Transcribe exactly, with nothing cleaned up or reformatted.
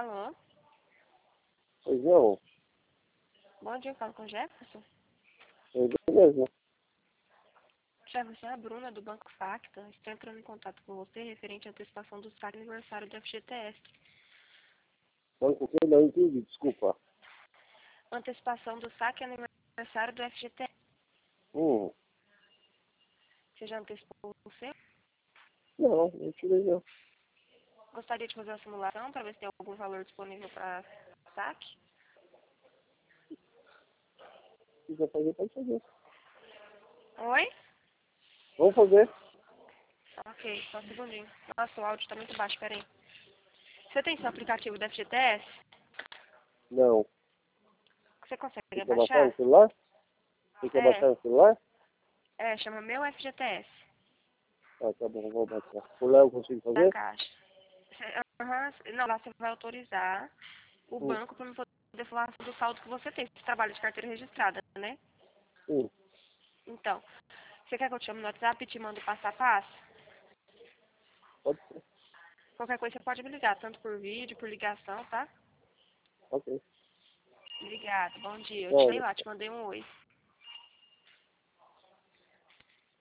Alô? Pois não, Bom dia, eu falo com o Jefferson. é isso mesmo. Jefferson, é a Bruna do Banco Facta. Estou entrando em contato com você referente à antecipação do saque aniversário do F G T S. Banco que não entendi, desculpa. Antecipação do saque aniversário do F G T S. Hum, Você já antecipou o seu? não, não tirei não. Gostaria de fazer uma simulação para ver se tem algum valor disponível para saque? Se quiser fazer, pode fazer. Oi? Vamos fazer. Ok, só um segundinho. Nossa, o áudio está muito baixo, peraí. Você tem seu aplicativo do F G T S? Não. Você consegue Você quer baixar abaixar? no celular? Você quer É, baixar no celular? é, chama Meu F G T S. Ah, tá bom, vou baixar. Por lá eu consigo Da fazer? Caixa. Cê- aham, não, lá você vai autorizar o Hum, banco para me poder falar do saldo que você tem. Você trabalha de carteira registrada, né? hum, Então, você quer que eu te chame no WhatsApp e te mando passo a passo? pode ser. Qualquer coisa você pode me ligar, tanto por vídeo, por ligação, tá? Ok. Obrigada, bom dia. Eu te Olha. dei lá, te mandei um oi.